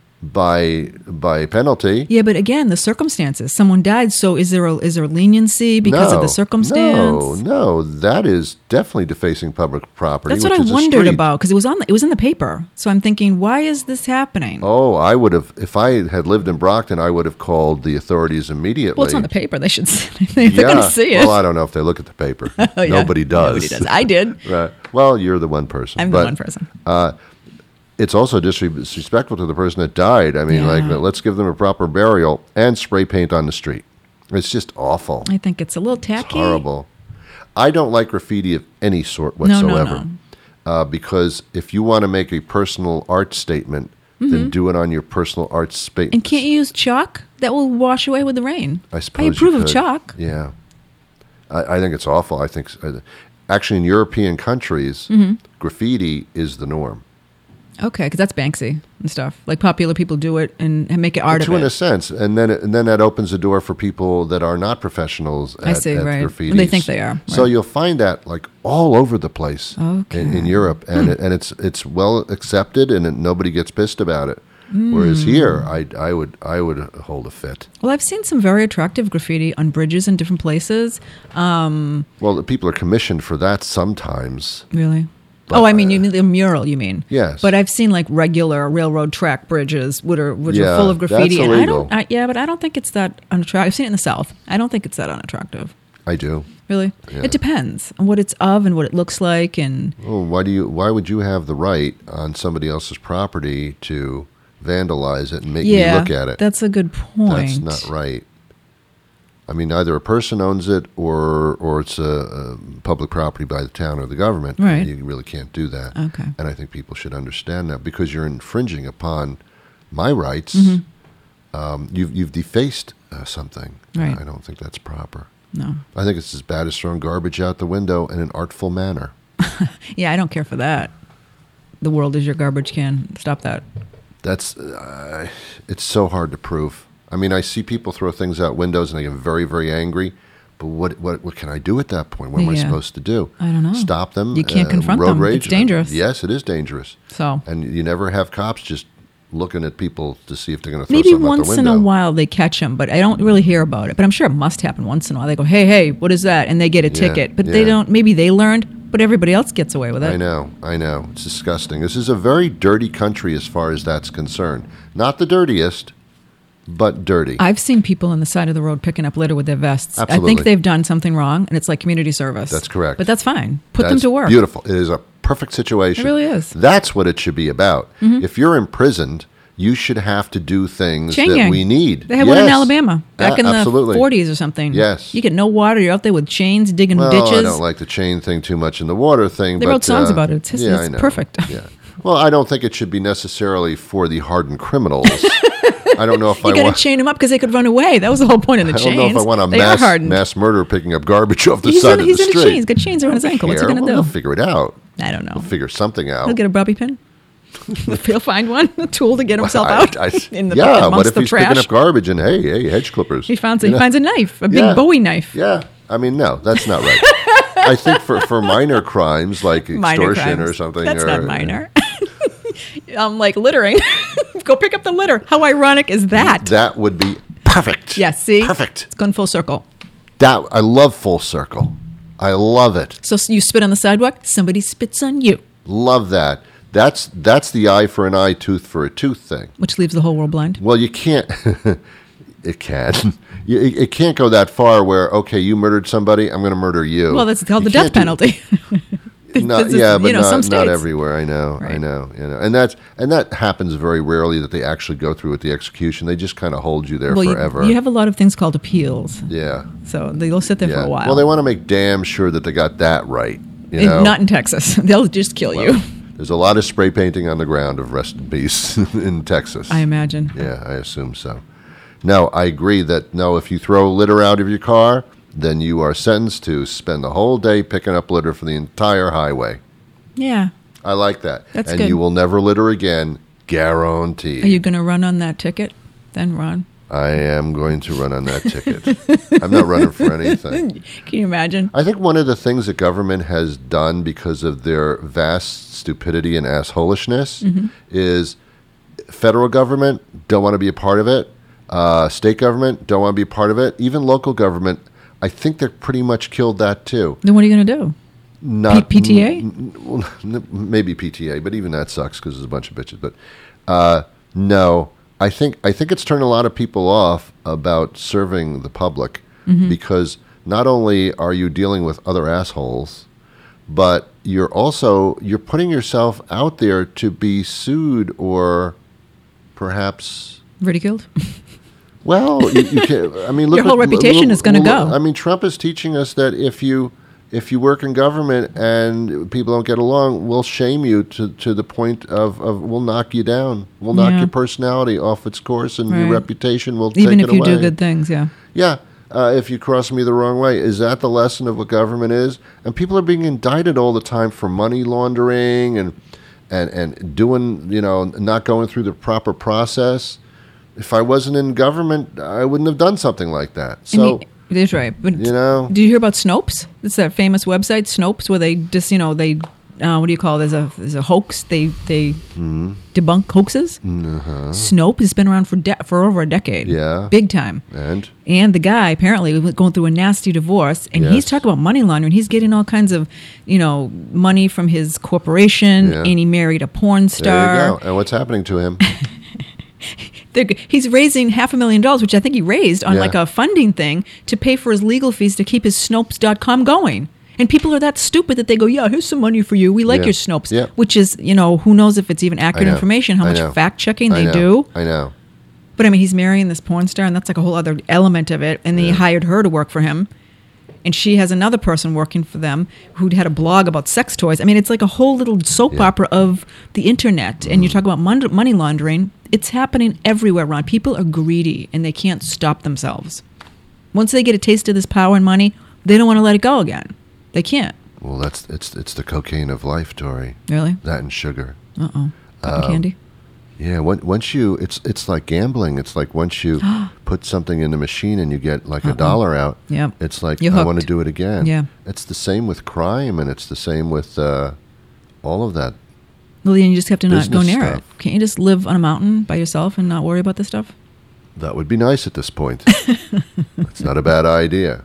by by penalty. Yeah, but again, the circumstances. Someone died, so is there a, is there leniency because no, of the circumstance? No, no, that is definitely defacing public property. That's what which I is a wondered street. about because it was on the, it was in the paper. So I'm thinking, why is this happening? Oh, I would have, if I had lived in Brockton, I would have called the authorities immediately. Well, it's on the paper. They should. They're yeah. going to see it. Well, I don't know if they look at the paper. Oh, yeah. Nobody does. Nobody does. I did. Right. Well, you're the one person. I'm but, the one person. Uh, it's also disre- disrespectful to the person that died. I mean, Yeah. like, let's give them a proper burial and spray paint on the street. It's just awful. I think it's a little It's tacky. horrible. I don't like graffiti of any sort No, no, whatsoever. no. Uh, because if you want to make a personal art statement, then do it on your personal art statement. Mm-hmm. And can't you use chalk? That will wash away with the rain. I suppose I you approve of could. chalk. Yeah. I, I think it's awful. I think, uh, actually, in European countries, Mm-hmm. graffiti is the norm. Okay, because that's Banksy and stuff. Like popular people do it and, and make it art To of in a it. sense, and then and then that opens the door for people that are not professionals at, I see, at right. graffiti. And they think they are, So right. you'll find that like all over the place in, in Okay. Europe, and it, and it's it's well accepted, and it, nobody gets pissed about it. Whereas here, I, I would I would hold a fit. Well, I've seen some very attractive graffiti on bridges in different places. Um, Well, the people are commissioned for that sometimes. really? But, oh, I mean, uh, you mean the mural, you mean? Yes. But I've seen like regular railroad track bridges which are, which Yeah, are full of graffiti. that's and I illegal. don't, I, yeah, but I don't think it's that unattractive. I've seen it in the South. I don't think it's that unattractive. I do. Really? Yeah. It depends on what it's of and what it looks like. And Oh, why do you? Why would you have the right on somebody else's property to vandalize it and make yeah, me look at it? that's a good point. That's not right. I mean, either a person owns it or or it's a, a public property by the town or the government. Right. You really can't do that. Okay. And I think people should understand that because you're infringing upon my rights. Mm-hmm. Um, you've you've defaced uh, something. Right. I don't think that's proper. No. I think it's as bad as throwing garbage out the window in an artful manner. Yeah, I don't care for that. The world is your garbage can. Stop that. That's uh, it's so hard to prove. I mean, I see people throw things out windows and they get very, very angry. But what what what can I do at that point? What am I Yeah. supposed to do? I don't know. Stop them? You can't uh, confront road them. Rage? It's dangerous. Yes, it is dangerous. So And you never have cops just looking at people to see if they're going to throw maybe something out the once in window. a while they catch them, but I don't really hear about it. But I'm sure it must happen once in a while. They go, "Hey, hey, what is that?" And they get a Yeah, ticket. But they yeah. don't. Maybe they learned, but everybody else gets away with it. I know, I know. It's disgusting. This is a very dirty country as far as that's concerned. Not the dirtiest, but dirty. I've seen people on the side of the road picking up litter with their vests. I Absolutely. think they've done something wrong, and it's like community service. That's correct. But that's fine. Put them That's to work. Beautiful. It is a perfect situation. It really is. That's what it should be about. If you're imprisoned, you should have to do things Chain that gang. we need. They had one in Yes. Alabama back A- in the absolutely. forties or something. Yes. You get no water. You're out there with chains digging Well, ditches. I don't like the chain thing too much in the water thing. They but, wrote songs uh, about it. It's his- yeah, it's I know. perfect. Yeah. Well, I don't think it should be necessarily for the hardened criminals. I don't know if You I got want. to chain them up because they could run away. That was the whole point of the I chains. don't know if I want a they mass are hardened. mass murder picking up garbage off the he's side in, of he's the in street. a chain. He's got chains around his ankle. What's he Care. going Well, to They'll do? figure it out. I don't know. They'll figure something out. He'll get a bobby pin. He'll find one, a tool to get himself I- out I- in the yeah, amongst what if the he's trash. picking up garbage and hey, hey, hedge clippers? he finds You he know? finds a knife, a big Yeah. Bowie knife. Yeah, I mean, no, that's not right. I think for, for minor crimes like Minor extortion crimes. or something. That's or, not minor. I'm like littering. Go pick up the litter. How ironic is that? That would be perfect. Yes, see? Perfect. It's gone full circle. That I love full circle. I love it. So you spit on the sidewalk, somebody spits on you, Love that. That's that's the eye for an eye, tooth for a tooth thing. which leaves the whole world blind. Well, you can't. It can. You- It, it can't go that far. Where okay, you murdered somebody, I'm going to murder you. Well, that's called You the death can't do- penalty. Not, This is, yeah, but you know, not, some not states. everywhere. I know, I Right. know, you know, and that's and that happens very rarely that they actually go through with the execution. They just kind of hold you there Well, you, forever. you have a lot of things called appeals, yeah, so they'll sit there yeah. for a while. Well, they want to make damn sure that they got that right. You And know? not in Texas. They'll just kill you. There's a lot of spray painting on the ground of rest in peace in Texas. I imagine. Yeah, I assume so. No, I agree that, no, if you throw litter out of your car, then you are sentenced to spend the whole day picking up litter for the entire highway. Yeah. I like that. That's and good. you will never litter again, guaranteed. Are you going to run on that ticket then, Ron? I am going to run on that ticket. I'm not running for anything. Can you imagine? I think one of the things that government has done because of their vast stupidity and assholishness Mm-hmm. is federal government don't want to be a part of it. Uh, state government don't want to be a part of it. Even local government, I think they're pretty much killed that too. Then what are you going to do? Not P- PTA? n- n- well, n- maybe P T A, but even that sucks because there's a bunch of bitches. But uh, no, I think I think it's turned a lot of people off about serving the public Mm-hmm. because not only are you dealing with other assholes, but you're also you're putting yourself out there to be sued or perhaps. Ridiculed? Well, you, you can. I mean, look. Your whole at- reputation look- is gonna look- go. I mean, Trump is teaching us that if you if you work in government and people don't get along, we'll shame you to, to the point of, of we'll knock you down. We'll knock Yeah. your personality off its course, and your Right. reputation will Even take if it you away. do good things, yeah. Yeah. Uh, if you cross me the wrong way, is that the lesson of what government is? And people are being indicted all the time for money laundering and and and doing, you know, not going through the proper process. If I wasn't in government, I wouldn't have done something like that. And So, he- that's right. But you know, do you hear about Snopes? It's that famous website, Snopes, where they just, you know, they, uh, what do you call it? There's a, there's a hoax. They they Mm-hmm. debunk hoaxes. Snopes has been around for de- for over a decade. Yeah. Big time. and And the guy apparently was going through a nasty divorce, and he's Yes. talking about money laundering. He's getting all kinds of, you know, money from his corporation, Yeah. and he married a porn there star. you go. And what's happening to him? They're g- he's raising half a million dollars, which I think he raised on Yeah. like a funding thing to pay for his legal fees to keep his Snopes dot com going. And people are that stupid that they go, yeah, here's some money for you. We like Yeah. your Snopes. Yeah. Which is, you know, who knows if it's even I accurate know. information, how I much know. fact checking I they know. do. I know. But I mean, he's marrying this porn star, and that's like a whole other element of it. And then he hired her to work for him. And she has another person working for them who had a blog about sex toys. I mean, it's like a whole little soap Yeah. opera of the internet. And you talk about mon- money laundering. It's happening everywhere, Ron. People are greedy, and they can't stop themselves. Once they get a taste of this power and money, they don't want to let it go again. They can't. Well, that's it's it's the cocaine of life, Tori. Really? That and sugar. Uh-oh. Cotton Um, candy? Yeah, when, once you, it's it's like gambling. It's like once you put something in the machine and you get like a dollar out. Yep. It's like You're I want to hooked. do it again. Yeah. It's the same with crime, and it's the same with uh, all of that. Well, then you just have to not go business near stuff. it. Can't you just live on a mountain by yourself and not worry about this stuff? That would be nice at this point. It's not a bad idea.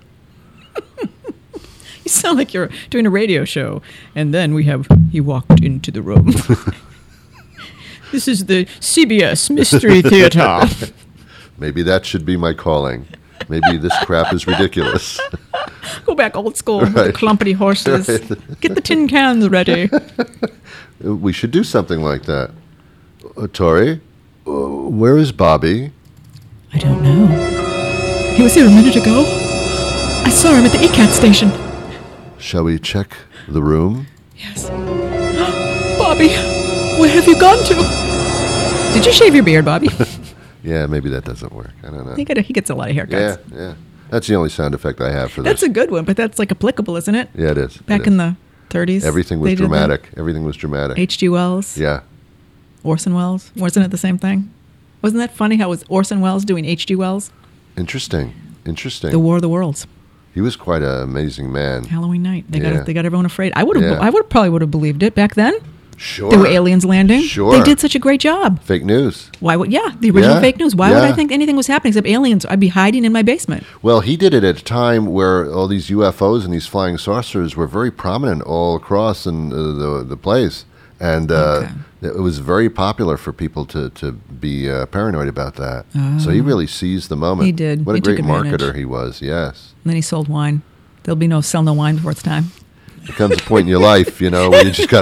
You sound like you're doing a radio show. And then we have, he walked into the room. This is the C B S Mystery Theater. Maybe that should be my calling. Maybe this crap is ridiculous. Go back old school with the Right. clumpity horses. Get the tin cans ready. We should do something like that. Uh, Tori, uh, where is Bobby? I don't know. He was here a minute ago. I saw him at the E CAT station. Shall we check the room? Yes. Bobby, where have you gone to? Did you shave your beard, Bobby? Yeah, maybe that doesn't work. I don't know. he, get a, he gets a lot of haircuts. Yeah, yeah. That's the only sound effect I have for That's this. a good one, but that's like applicable, isn't it? Yeah, it is. It Back is. in the thirties. Everything was dramatic. Everything was dramatic. H G. Wells. Yeah. Orson Welles. Wasn't it the same thing? Wasn't that funny how it was Orson Welles doing H G. Wells? Interesting. Interesting. The War of the Worlds. He was quite an amazing man. Halloween night. They Yeah. got they got everyone afraid. I would have Yeah. I would probably would have believed it back then. Sure. There were aliens landing. Sure. They did such a great job. Fake news. Why would yeah, the original Yeah. fake news. Why would Yeah. I think anything was happening except aliens? I'd be hiding in my basement. Well, he did it at a time where all these U F Os and these flying saucers were very prominent all across in uh, the the place, and uh, Okay. it was very popular for people to to be uh, paranoid about that. So he really seized the moment. Oh. He did. What He a great took advantage. marketer he was. Yes. And then he sold wine. There'll be no sell no wine before it's time. There comes a point in your life, you know, where you just gotta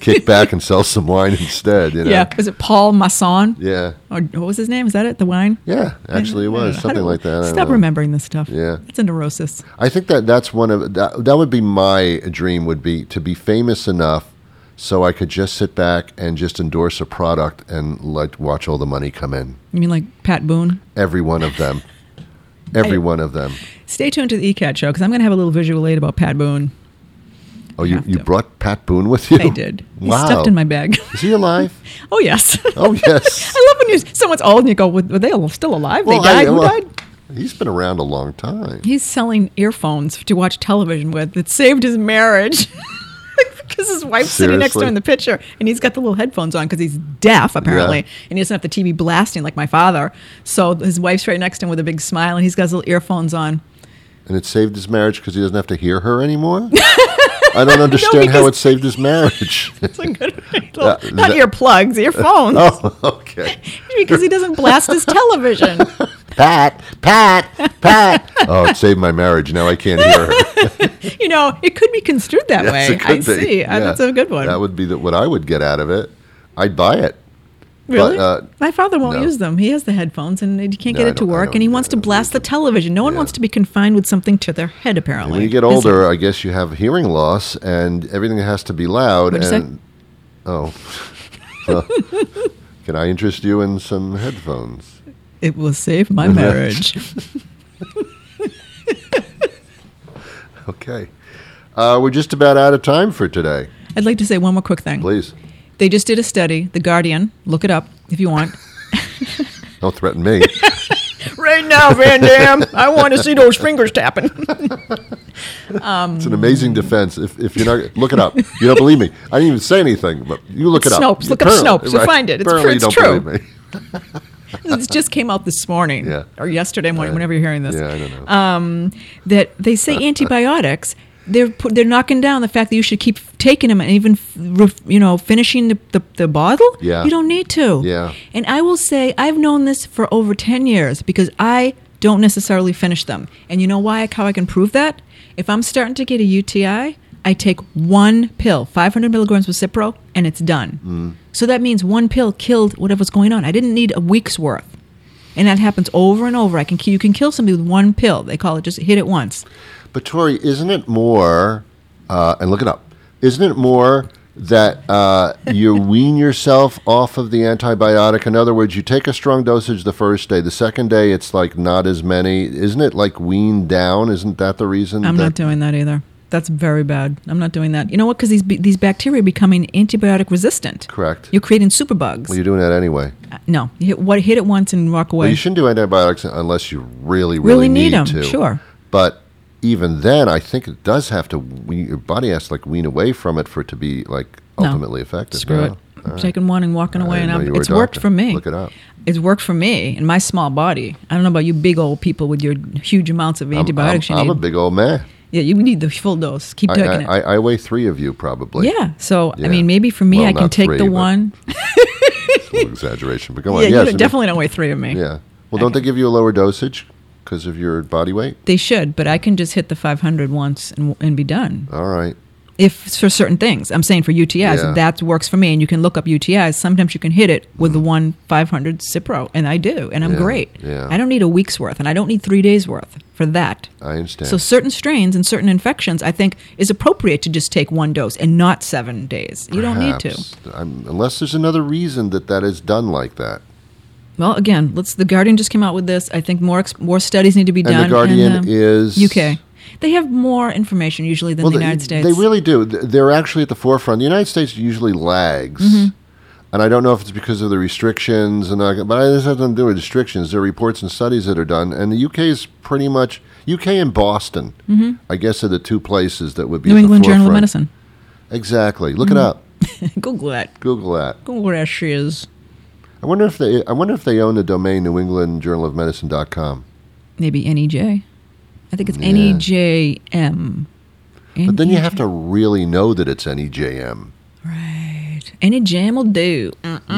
kick back and sell some wine instead. You know? Yeah. Was it Paul Masson? Yeah. Or what was his name? Is that it? The wine? Yeah. Actually, it was How something do- like that. I don't Stop know. remembering this stuff. Yeah. It's a neurosis. I think that that's one of that. That would be my dream. Would be to be famous enough so I could just sit back and just endorse a product and like watch all the money come in. You mean like Pat Boone? Every one of them. Every I- one of them. Stay tuned to the E C A T show because I'm going to have a little visual aid about Pat Boone. Oh, you, have you to. brought Pat Boone with you? I did. He's Wow. stuffed in my bag. Is he alive? Oh, yes. Oh, yes. I love when you someone's old and you go, were they all still alive? Well, they died? I- Who well, died? He's been around a long time. He's selling earphones to watch television with that saved his marriage. Because his wife's sitting next to him in the picture, and he's got the little headphones on because he's deaf, apparently, Yeah. and he doesn't have the T V blasting like my father. So his wife's right next to him with a big smile, and he's got his little earphones on. And it saved his marriage because he doesn't have to hear her anymore? I don't understand how because- it saved his marriage. It's like good, Uh, not that- earplugs, earphones, Oh, okay. because he doesn't blast his television. Pat, Pat, Pat. Oh, it saved my marriage. Now I can't hear her. You know, it could be construed that Yes, way. it could I be. see. Uh, Yeah. That's a good one. That would be the, what I would get out of it. I'd buy it. Really? But, uh, My father won't no. use them. He has the headphones and he can't No, get I it to don't- I work, don't- and he I wants to don't blast the television. No one Yeah. wants to be confined with something to their head, apparently. When you get Is it? older, I guess you have hearing loss, and everything has to be loud. What'd you say? and oh, Well, can I interest you in some headphones? It will save my marriage. Okay, uh, we're just about out of time for today. I'd like to say one more quick thing. Please They just did a study, The Guardian. Look it up if you want. don't threaten me. Right now, Van Damme, I want to see those fingers tapping. It's an amazing defense. If, if you're not, look it up. You don't believe me. I didn't even say anything, but you look it up. Snopes. Look up Apparently- Snopes. You'll find it. It's Apparently true- you it's don't true. believe me. This just came out this morning, Yeah. or yesterday morning, whenever you're hearing this. Yeah, I don't know. Um, that they say antibiotics. They're pu- they're knocking down the fact that you should keep taking them and even f- ref- you know finishing the, the, the bottle. Yeah. You don't need to. Yeah. And I will say I've known this for over ten years because I don't necessarily finish them. And you know why? How I can prove that? If I'm starting to get a U T I, I take one pill, five hundred milligrams of Cipro, and it's done. Mm. So that means one pill killed whatever's going on. I didn't need a week's worth. And that happens over and over. I can you can kill somebody with one pill. They call it just hit it once. But Tori, isn't it more? Uh, and look it up. Isn't it more that uh, you wean yourself off of the antibiotic? In other words, you take a strong dosage the first day. The second day, it's like not as many. Isn't it like weaned down? Isn't that the reason? I'm that, not doing that either. That's very bad. I'm not doing that. You know what? Because these these bacteria are becoming antibiotic resistant. Correct. You're creating superbugs. Well, you're doing that anyway. Uh, no, you hit, what, hit it once and walk away. Well, you shouldn't do antibiotics unless you really, really, Really need need 'em, to. sure. But even then, I think it does have to. Wean, your body has to like wean away from it for it to be like No. ultimately effective. Screw No? it. All I'm right. taking one and walking I away, didn't and know I'm, you were a it's worked doctor. for me. Look it up. It's worked for me in my small body. I don't know about you, big old people with your huge amounts of I'm, antibiotics I'm, you I'm need. a big old man. Yeah, you need the full dose. Keep I, taking I, it. I, I weigh three of you probably. Yeah. So Yeah. I mean, maybe for me, Well, I can not take three, the but- one. It's a little exaggeration, but go on. Yeah, yes, you and- definitely don't weigh three of me. Yeah. Well, don't they give you a lower dosage because of your body weight? They should, but I can just hit the five hundred once and, and be done. All right. If it's for certain things, I'm saying for U T Is, Yeah. that works for me. And you can look up U T Is. Sometimes you can hit it with the one five hundred Cipro, and I do, and I'm Yeah, great. yeah. I don't need a week's worth, and I don't need three days worth for that. I understand. So certain strains and certain infections, I think, is appropriate to just take one dose and not seven days. You don't need to. Perhaps. I'm, unless there's another reason that that is done like that. Well, again, let's. The Guardian just came out with this. I think more ex- more studies need to be And done. the Guardian um, is U K. They have more information usually than Well, the they, United States. They really do. Th- They're actually at the forefront. The United States usually lags. Mm-hmm. And I don't know if it's because of the restrictions, and all, but it has nothing to do with restrictions. There are reports and studies that are done, and the U K is pretty much U K and Boston. I guess are the two places that would be Mm-hmm. New at England the Journal of forefront. Medicine. Exactly. Look Mm-hmm. it up. Google that. Google that. Google where that she is. I wonder if they. I wonder if they own the domain New England Journal of Medicine dot com. Maybe N E J. I think it's Yeah. N E J M. But then you have to really know that it's N E J M. Right. Any jam will do.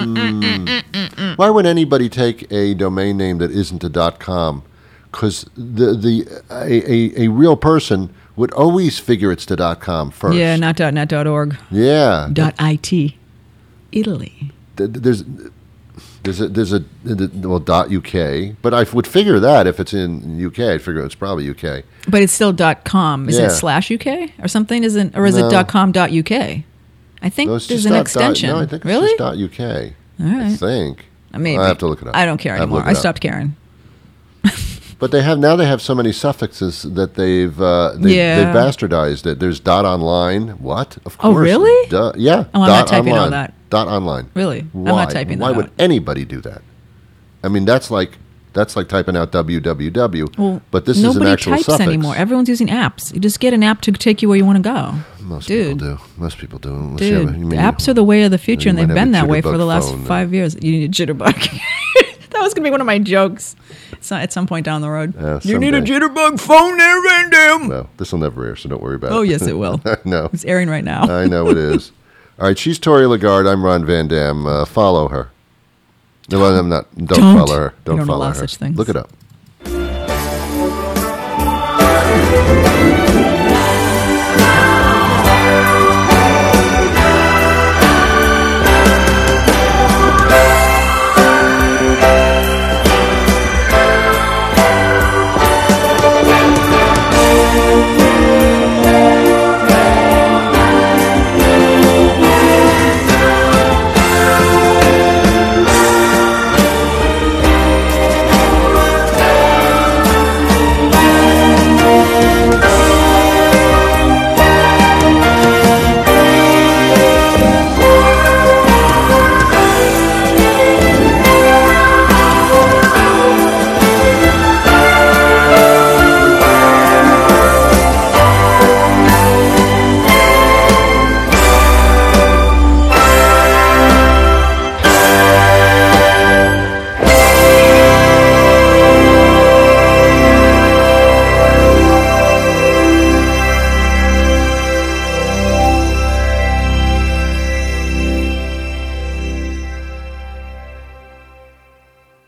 Why would anybody take a domain name that isn't a .com? Because the the a, a, a real person would always figure it's the dot com first. Yeah, not dot net dot org. Yeah. Dot it. Italy. Th- There's there's a there's a well dot uk, but I would figure that if it's in U K, I'd figure it's probably U K. But it's still dot com. Is Yeah. it slash U K or something? Isn't or is No. it dot com dot U K? I think No, it's there's just an dot- extension. Dot, no, I think it's really? just dot U K. All I right. think. Maybe. I have to look it up. I don't care I have to anymore. look it I up. stopped caring. But they have now. They have so many suffixes that they've uh, they, Yeah. they've bastardized it. There's dot online. What? Of Oh, course. really? Duh. Yeah. Oh, I'm dot not typing all online. that. Dot online. Really? I'm Why? not typing Why that would out. anybody do that? I mean, that's like that's like typing out www. Well, but this is nobody an actual types suffix. anymore. Everyone's using apps. You just get an app to take you where you want to go. Most Dude. people do. Most people do. Unless Dude, you have a- you mean- apps are the way of the future, you and they've might have been a that way for jitterbug the last phone, though. five years. You need a jitterbug. That was going to be one of my jokes. It's not at some point down the road. Yeah, you need a someday. jitterbug phone there, Van Damme. Well, this will never air, so don't worry about Oh, it. yes, it will. No. It's airing right now. I know it is. All right, she's Tori Lagarde. I'm Ron Van Dam. Uh, follow her. No, I'm not. Don't, Don't. follow her. You Don't don't follow allow her. such things. Look it up.